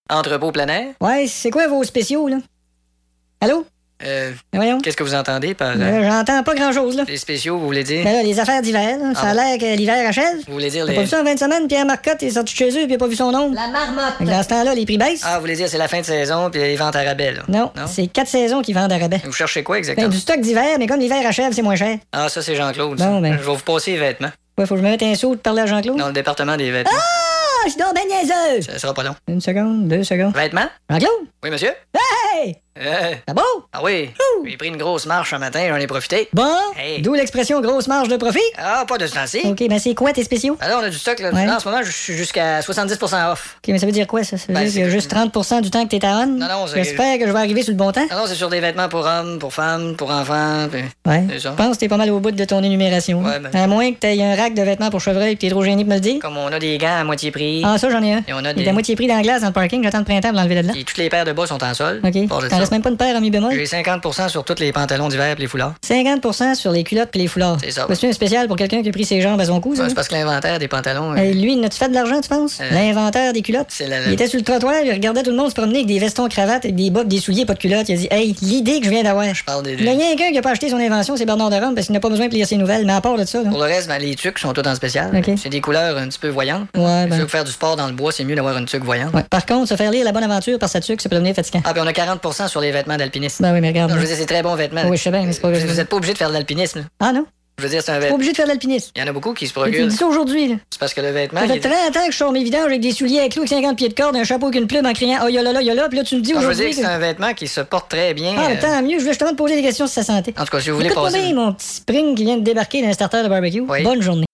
Entrepôt plein air? Ouais, c'est quoi vos spéciaux, là? Allô? Voyons. Qu'est-ce que vous entendez par... J'entends pas grand-chose, là. Les spéciaux, vous voulez dire? Ben là, les affaires d'hiver, là, ça a l'air que l'hiver achève. Vous voulez dire T'as les... pas vu ça en 20 semaines? Pierre Marcotte est sorti de chez eux et il a pas vu son nom. La marmotte. Fait que dans ce temps-là, les prix baissent. Ah, vous voulez dire c'est la fin de saison puis les ventes à rabais, là? Non, c'est 4 saisons qui vendent à rabais. Vous cherchez quoi Ben, exactement? du stock d'hiver, mais comme l'hiver achève, c'est moins cher. Ah, ça, c'est Jean-Claude. Bon, ça. ben. Je vais vous passer les vêtements. Ouais, faut que je me mette un saut de parler à Jean-Claude. Dans le département des vêtements. Ah, je suis donc ben niaiseux! Ça sera pas long. Une seconde, 2 secondes. Vêtements? Jean-Claude? Oui, monsieur? Hey! C'est beau? Ah oui. J'ai pris une grosse marche un matin, j'en ai profité. Bon, Hey. d'où l'expression grosse marge de profit. Ah, pas de ce temps-ci. OK, ben c'est quoi tes spéciaux? Alors, on a du stock, là. Ouais. Là, en ce moment, je suis jusqu'à 70% off. OK, mais ça veut dire quoi, ça? Ça veut Ben, dire qu'il y a c'est juste 30% du temps que t'es à on? Non, non, c'est- J'espère que je vais arriver sur le bon temps. Ah non, c'est sur des vêtements pour hommes, pour femmes, pour enfants. Puis... Ouais. C'est ça. Je pense que t'es pas mal au bout de ton énumération. Ouais, ben. À moins que t'aies un rack de vêtements pour chevreuil et que t'es trop gêné de me le dire. Comme on a des gants à moitié prix. Ah, ça, j'en ai un. Et on a Il est des... à moitié pris dans la glace dans le parking, j'attends le printemps pour l'enlever de là. Puis toutes les paires de bas sont en solde. OK. Pas de T'en ça. restes même pas une paire en mi bémol? J'ai 50% sur tous les pantalons d'hiver et les foulards. 50% sur les culottes et les foulards. C'est ça. C'est un spécial pour quelqu'un qui a pris ses jambes à son cou, ça? Ouais, c'est parce que l'inventaire des pantalons... Lui, il a-tu fait de l'argent, tu penses? L'inventaire des culottes? c'est la... Il était sur le trottoir, il regardait tout le monde se promener avec des vestons cravates, avec des bottes, des souliers, pas de culottes. Il a dit, hey, l'idée que je viens d'avoir. Je parle des... Il y a rien qu'un qui a pas acheté son invention, c'est Bernard de Rome, parce qu'il n'a pas besoin de lire ses nouvelles. Mais à part de ça, là. Pour le reste, ben, les tuques sont toutes en spécial. OK. C'est des couleurs un petit peu voyantes. Ouais, Si tu ben. veux faire du sport dans le bois, c'est mieux d'avoir une tuque voyante. Ouais. Par contre, se faire lire la bonne aventure par sa tuque, ça peut devenir fatigant. Ah, puis on a 40% sur les vêtements d'alpinisme. Ben oui, mais regarde. Non, je veux dire, c'est très bons vêtements. Oui, je sais bien, mais c'est pas Vous êtes pas obligé de faire de l'alpinisme. là. Ah non? Je veux dire, c'est un Pas vêtement. obligé de faire de l'alpinisme. Il y en a beaucoup qui se Tu me procurent. dis ça aujourd'hui, là. C'est parce que le vêtement. Ça il fait est- 30 ans que je sors mes vidanges avec des souliers à clous avec 50 pieds de corde, un chapeau avec une plume en criant oh yolala yolala, puis là tu me dis Non, je veux aujourd'hui. dire que c'est un vêtement qui se porte très bien. Ah, tant mieux, je voulais justement te poser des questions sur sa santé. En tout cas, si vous voulez Écoute-moi passer. bien, mon petit spring qui vient de débarquer dans un starter de barbecue. Oui. Bonne journée.